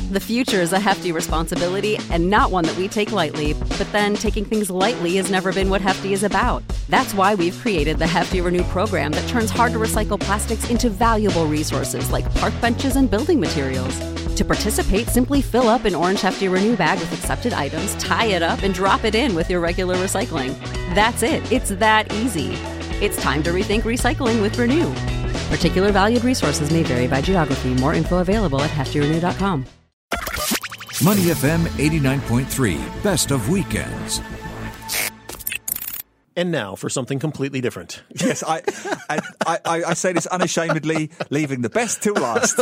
The future is a hefty responsibility and not one that we take lightly. But then taking things lightly has never been what Hefty is about. That's why we've created the Hefty Renew program that turns hard-to-recycle plastics into valuable resources like park benches and building materials. To participate, simply fill up an orange Hefty Renew bag with accepted items, tie it up, and drop it in with your regular recycling. That's it. It's that easy. It's time to rethink recycling with Renew. Particular valued resources may vary by geography. More info available at heftyrenew.com. Money FM 89.3, best of weekends. And now for something completely different. Yes, I say this unashamedly, leaving the best till last.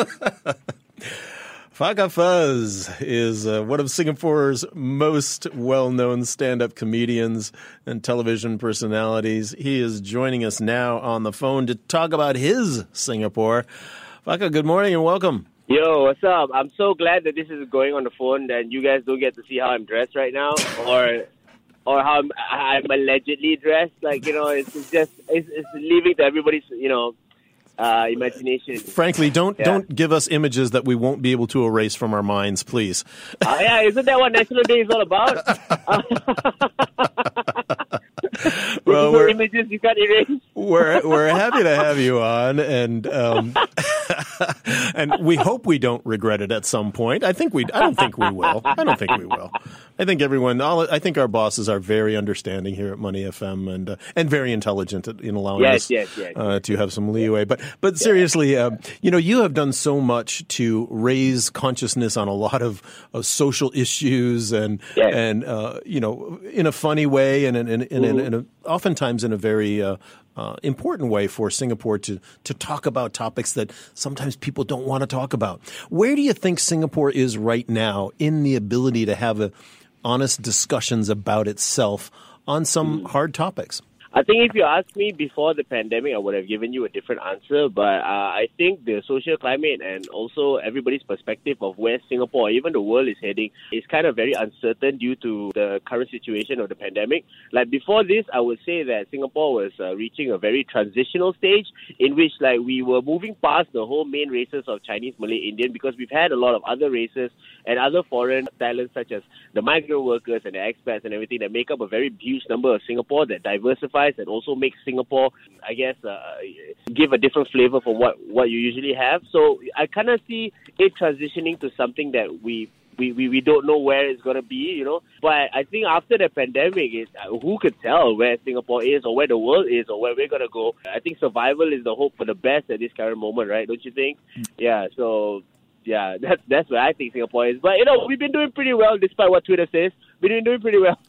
Faka Fuzz is one of Singapore's most well-known stand-up comedians and television personalities. He is joining us now on the phone to talk about his Singapore. Faka, good morning and welcome. Yo, what's up? I'm so glad that this is going on the phone and you guys don't get to see how I'm dressed right now or how I'm allegedly dressed. Like, you know, it's leaving to everybody's, imagination. Frankly, don't give us images that we won't be able to erase from our minds, please. Yeah, isn't that what National Day is all about? Well, images you can't erase. We're happy to have you on, and and we hope we don't regret it at some point. I don't think we will. I think I think our bosses are very understanding here at Money FM and very intelligent in allowing us to have some leeway. But seriously, you have done so much to raise consciousness on a lot of social issues and in a funny way and oftentimes in a very important way for Singapore to talk about topics that sometimes people don't want to talk about. Where do you think Singapore is right now in the ability to have honest discussions about itself on some hard topics? I think if you asked me before the pandemic, I would have given you a different answer. But I think the social climate and also everybody's perspective of where Singapore, even the world is heading, is kind of very uncertain due to the current situation of the pandemic. Like before this, I would say that Singapore was reaching a very transitional stage in which like we were moving past the whole main races of Chinese, Malay, Indian, because we've had a lot of other races and other foreign talents such as the migrant workers and the expats and everything that make up a very huge number of Singapore that diversifies and also makes Singapore, I guess, give a different flavor for what you usually have. So I kind of see it transitioning to something that we don't know where it's going to be, But I think after the pandemic, who could tell where Singapore is or where the world is or where we're going to go? I think survival is the hope for the best at this current moment, right? Don't you think? Yeah, so... Yeah, that's where I think Singapore is. But, we've been doing pretty well despite what Twitter says. We've been doing pretty well.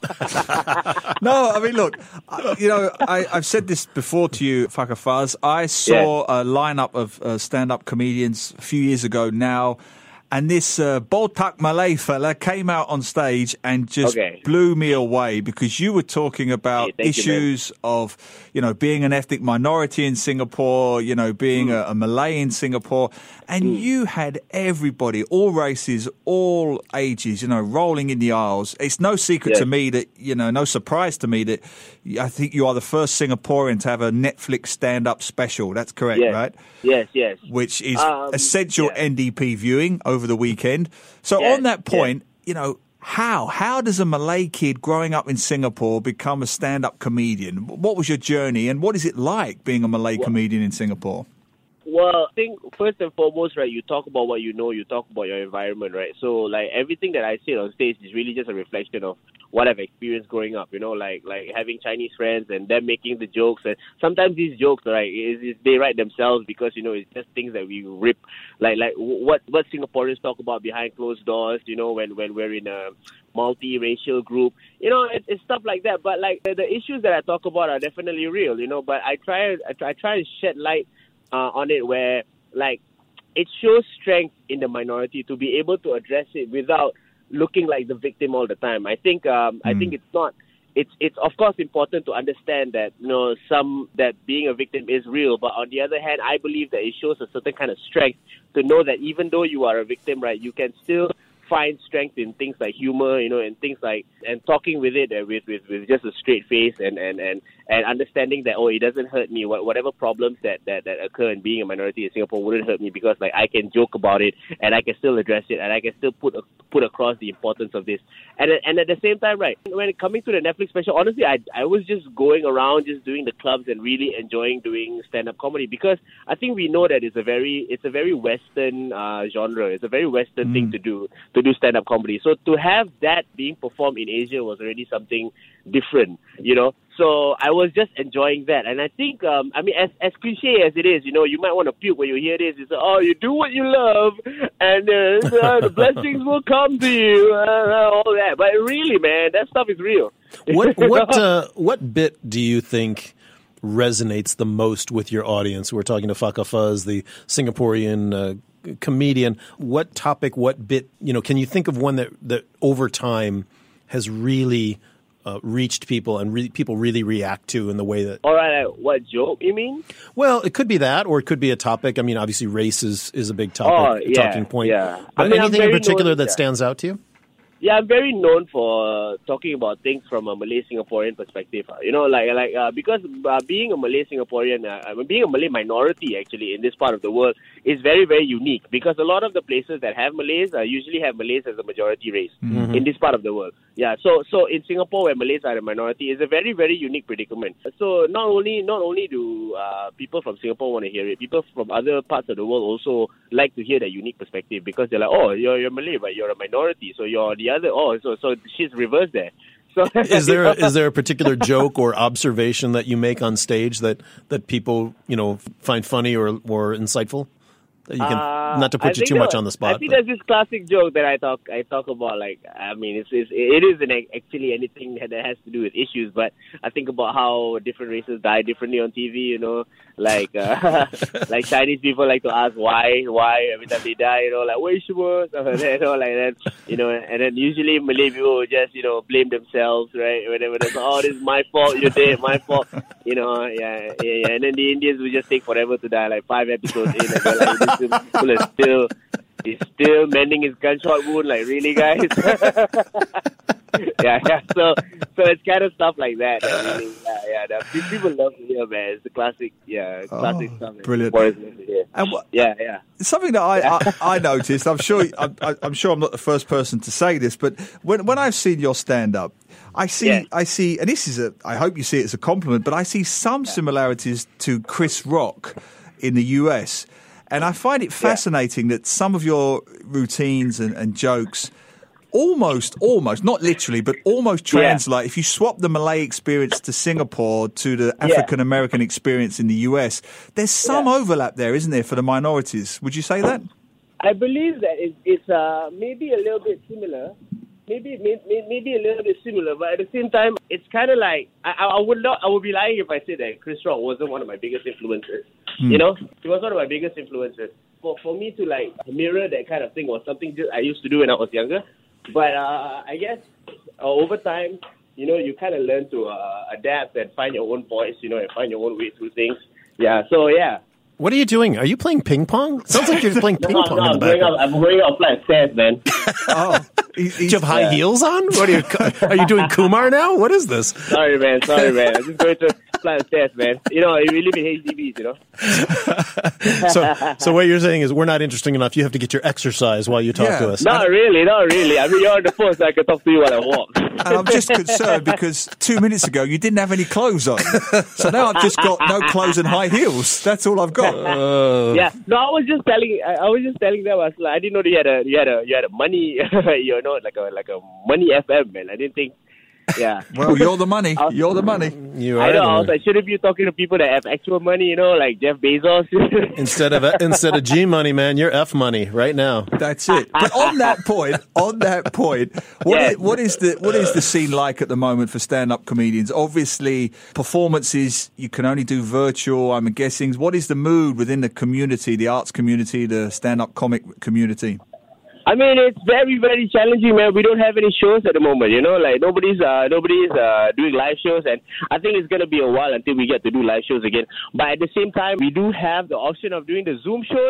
No, I mean, look, I've said this before to you, Faka Fuzz. I saw a lineup of stand-up comedians a few years ago now, and this Botak Malay fella came out on stage and just blew me away because you were talking about issues of, being an ethnic minority in Singapore, being a Malay in Singapore. And you had everybody, all races, all ages, rolling in the aisles. It's no secret to me that, no surprise to me that I think you are the first Singaporean to have a Netflix stand-up special. That's correct, right? Yes. Which is essential NDP viewing over the weekend. So on that point, how does a Malay kid growing up in Singapore become a stand-up comedian? What was your journey and what is it like being a Malay comedian in Singapore? Well, I think first and foremost, right, you talk about what you know, you talk about your environment, right? So, like, everything that I say on stage is really just a reflection of what I've experienced growing up, like having Chinese friends and them making the jokes. And sometimes these jokes, right, they write themselves because, it's just things that we rip, like what Singaporeans talk about behind closed doors, when we're in a multi-racial group, it's stuff like that. But, like, the issues that I talk about are definitely real, but I try and shed light on it where, like, it shows strength in the minority to be able to address it without looking like the victim all the time. I think it's of course important to understand that, that being a victim is real, but on the other hand, I believe that it shows a certain kind of strength to know that even though you are a victim, right, you can still find strength in things like humor, and things like, and talking with it with just a straight face and understanding that, it doesn't hurt me. Whatever problems that occur in being a minority in Singapore wouldn't hurt me, because like I can joke about it and I can still address it and I can still put across the importance of this. And at the same time, right, when it coming to the Netflix special, honestly, I was just going around just doing the clubs and really enjoying doing stand-up comedy, because I think we know that it's a very Western genre. It's a very Western thing to do stand-up comedy. So to have that being performed in Asia was already something different, So I was just enjoying that. And I think, as cliche as it is, you might want to puke when you hear this. It's you do what you love, and the blessings will come to you, all that. But really, man, that stuff is real. What bit do you think resonates the most with your audience? We're talking to Faka Fuzz, the Singaporean comedian. What topic, what bit, can you think of one that over time has really reached people and people really react to in the way that... All right, what joke you mean? Well, it could be that, or it could be a topic. I mean, obviously race is a big topic, talking point. Yeah. But anything in particular that stands out to you? Yeah, I'm very known for talking about things from a Malay Singaporean perspective. Because being a Malay Singaporean, being a Malay minority actually in this part of the world is very, very unique, because a lot of the places that have Malays usually have Malays as a majority race in this part of the world. Yeah, so in Singapore, where Malays are a minority, is a very, very unique predicament. So not only do people from Singapore want to hear it, people from other parts of the world also like to hear that unique perspective, because they're like, you're Malay, but you're a minority, so you're the other. So she's reversed there. So is there a particular joke or observation that you make on stage that people find funny or insightful? That you can, not to put you too much on the spot. I think there's this classic joke that I talk about. Like, I mean, it isn't actually anything that has to do with issues, but I think about how different races die differently on TV. Like like Chinese people like to ask why every time they die. Like why sure stuff like that. Like that. And then usually Malay people will just blame themselves, right? Whenever they say, this is my fault, you're dead, my fault. Yeah. And then the Indians will just take forever to die, like 5 episodes in, and they're like, this people is still mending his gunshot wound. Like, really, guys? yeah. So it's kind of stuff like that. Really, people love to hear, man. It's the classic, classic stuff. Brilliant. Yeah. Something that I noticed. I'm sure I'm not the first person to say this, but when I've seen your stand up, I see, and this is I hope you see it as a compliment, but I see some similarities to Chris Rock in the US. And I find it fascinating that some of your routines and jokes almost, not literally, but almost translate. If you swap the Malay experience to Singapore to the African American experience in the US, there's some overlap there, isn't there, for the minorities? Would you say that? I believe that it's maybe a little bit similar. Maybe a little bit similar, but at the same time, it's kind of like I would be lying if I said that Chris Rock wasn't one of my biggest influences. He was one of my biggest influences. For me to like mirror that kind of thing was something I used to do when I was younger. But I guess over time, you kind of learn to adapt and find your own voice, and find your own way through things. Yeah. So yeah. What are you doing? Are you playing ping pong? Sounds like you're playing ping pong in the background. I'm going up flat stairs, man. Do you have high heels on? What are you doing Kumar now? What is this? Sorry, man. I'm just going to flat stairs, man. We live in HDBs, So what you're saying is we're not interesting enough. You have to get your exercise while you talk to us. Not really. I mean, you're on the phone, so I can talk to you while I walk. And I'm just concerned because 2 minutes ago you didn't have any clothes on. So now I've just got no clothes and high heels. That's all I've got. Yeah. No, I was just telling them. I didn't know you had a money, like a money FM, man. I didn't think. Yeah. Well, you're the money. You're the money. I know. I was like, shouldn't be talking to people that have actual money, like Jeff Bezos. instead of G money, man, you're F money right now. That's it. But on that point, what is the scene like at the moment for stand-up comedians? Obviously, performances you can only do virtual. I'm guessing. What is the mood within the community, the arts community, the stand-up comic community? I mean, it's very, very challenging, man. We don't have any shows at the moment, like nobody's doing live shows, and I think it's going to be a while until we get to do live shows again. But at the same time, we do have the option of doing the Zoom shows,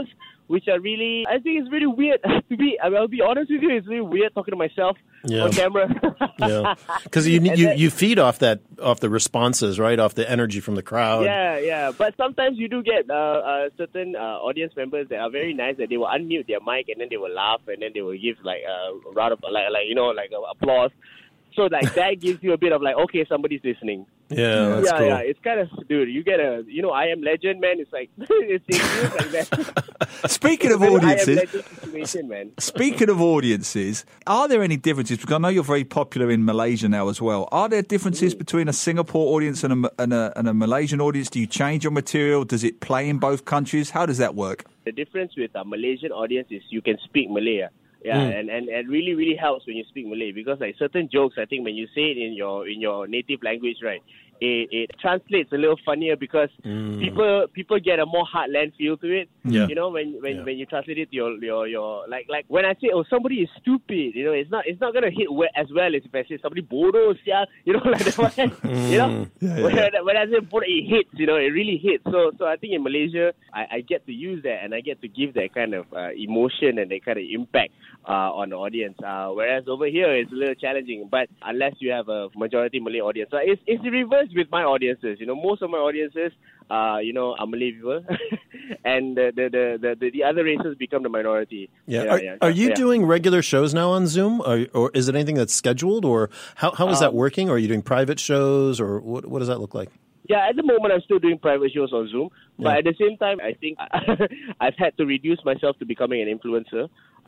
which are really, I think it's really weird I'll be honest with you, it's really weird talking to myself on camera. Yeah, because you feed off the responses, right? Off the energy from the crowd. Yeah. But sometimes you do get certain audience members that are very nice, that they will unmute their mic and then they will laugh and then they will give like a round of applause. So like that gives you a bit of like, okay, somebody's listening. Yeah, that's cool. Yeah. It's kind of, dude, you get I Am Legend, man. It's like it feels like that. Speaking of audiences, I Am Legend situation, man. Speaking of audiences, are there any differences? Because I know you're very popular in Malaysia now as well. Are there differences between a Singapore audience and a Malaysian audience? Do you change your material? Does it play in both countries? How does that work? The difference with a Malaysian audience is you can speak Malay. And it really, really helps when you speak Malay, because like certain jokes, I think when you say it in your native language, right, it translates a little funnier because people get a more heartland feel to it. Yeah. You know, when you translate it to your like when I say, oh, somebody is stupid, you know, it's not gonna hit as well as if I say somebody bodoh, you know, like that one. You know, when I say bodoh, it hits. You know, it really hits. So I think in Malaysia, I get to use that and I get to give that kind of emotion and that kind of impact on the audience. Whereas over here, it's a little challenging. But unless you have a majority Malay audience, so it's the reverse with my audiences. You know, most of my audiences, are Malay people, and the other races become the minority. Are you doing regular shows now on Zoom, or is it anything that's scheduled, or how is that working? Or are you doing private shows, or what does that look like? Yeah, at the moment I'm still doing private shows on Zoom, but at the same time I think I've had to reduce myself to becoming an influencer.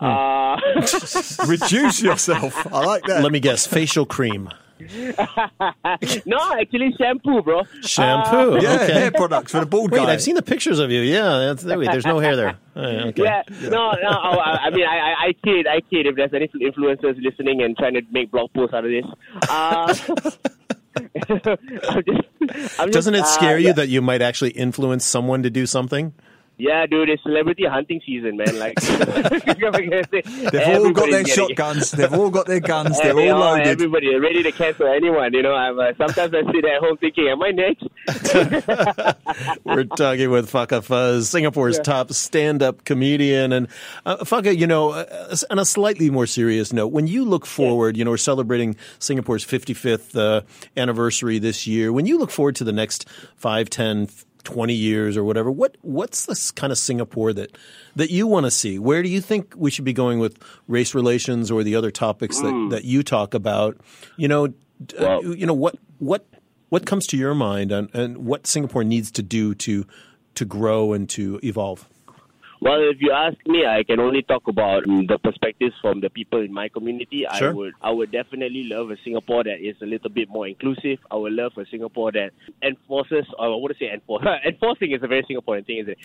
Reduce yourself. I like that. Let me guess, facial cream. No, actually shampoo, bro. Shampoo? Okay. Hair products for the bald guy. Wait, I've seen the pictures of you. Yeah, there's no hair there. Okay. Yeah, no. I mean, I kid. If there's any influencers listening and trying to make blog posts out of this. Doesn't it scare you that you might actually influence someone to do something? Yeah, dude, it's celebrity hunting season, man. Like, they've all got their shotguns. They've all got their guns. They're all loaded. Everybody ready to cancel anyone. You know, sometimes I sit at home thinking, "Am I next?" We're talking with Phaca Fuzz, Singapore's top stand-up comedian, and Phaca, you know, on a slightly more serious note, when you look forward, you know, we're celebrating Singapore's 55th anniversary this year. When you look forward to the next 5, 10, 20 years or whatever, what's this kind of Singapore that you want to see? Where do you think we should be going with race relations or the other topics that you talk about? You know, what comes to your mind and what Singapore needs to do to grow and to evolve? Well, if you ask me, I can only talk about the perspectives from the people in my community. Sure. I would definitely love a Singapore that is a little bit more inclusive. I would love a Singapore that enforces, or I wouldn't say enforce. Enforcing is a very Singaporean thing, isn't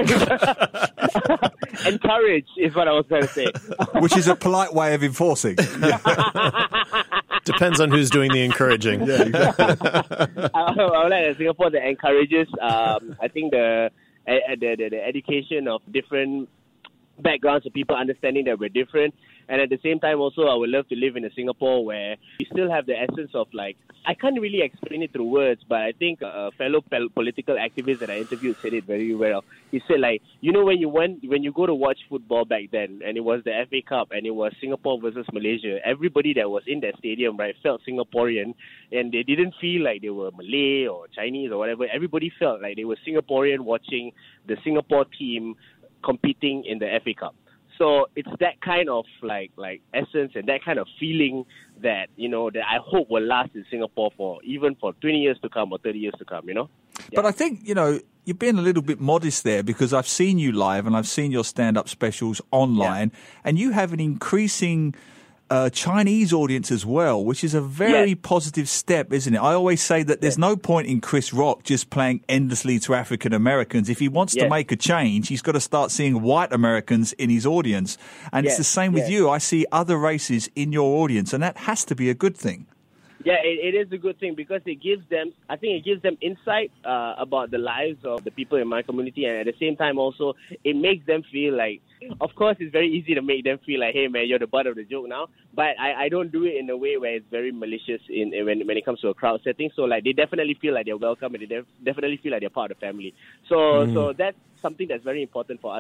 it? Encourage is what I was going to say. Which is a polite way of enforcing. Depends on who's doing the encouraging. Yeah, exactly. I would like a Singapore that encourages, I think the education of different backgrounds of people understanding that we're different. And at the same time also, I would love to live in a Singapore where we still have the essence of, like, I can't really explain it through words, but I think a fellow political activist that I interviewed said it very well. He said, like, you know, when you go to watch football back then, and it was the FA Cup, and it was Singapore versus Malaysia, everybody that was in that stadium, right, felt Singaporean, and they didn't feel like they were Malay or Chinese or whatever. Everybody felt like they were Singaporean watching the Singapore team competing in the FA Cup. So it's that kind of like essence and that kind of feeling that, you know, that I hope will last in Singapore for 20 years to come or 30 years to come, you know? Yeah. But I think, you know, you're being a little bit modest there, because I've seen you live and I've seen your stand-up specials online, and you have an increasing Chinese audience as well, which is a very positive step, isn't it? I always say that there's no point in Chris Rock just playing endlessly to African Americans. If he wants to make a change, he's got to start seeing white Americans in his audience. And it's the same with you. I see other races in your audience, and that has to be a good thing. Yeah, it is a good thing, because it gives them insight about the lives of the people in my community, and at the same time also it makes them feel like, of course it's very easy to make them feel like, hey man, you're the butt of the joke now, but I don't do it in a way where it's very malicious when it comes to a crowd setting. So like they definitely feel like they're welcome, and they definitely feel like they're part of the family. So that's something that's very important for us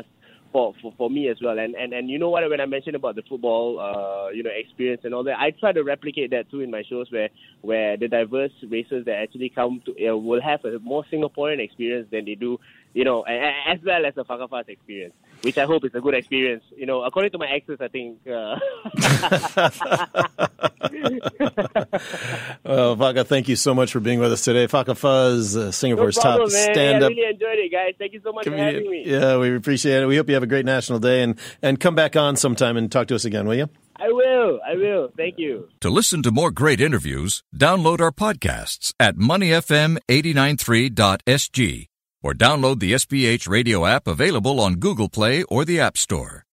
for me as well. And you know what, when I mentioned about the football, experience and all that, I try to replicate that too in my shows where the diverse races that actually come to will have a more Singaporean experience than they do, as well as a Fakafas experience, which I hope is a good experience. According to my exes, I think. Well, Faka, thank you so much for being with us today. Faka Fuzz, Singapore's top stand-up. I really enjoyed it, guys. Thank you so much for having me. Yeah, we appreciate it. We hope you have a great National Day and come back on sometime and talk to us again, will you? I will. Thank you. To listen to more great interviews, download our podcasts at moneyfm893.sg or download the SPH radio app available on Google Play or the App Store.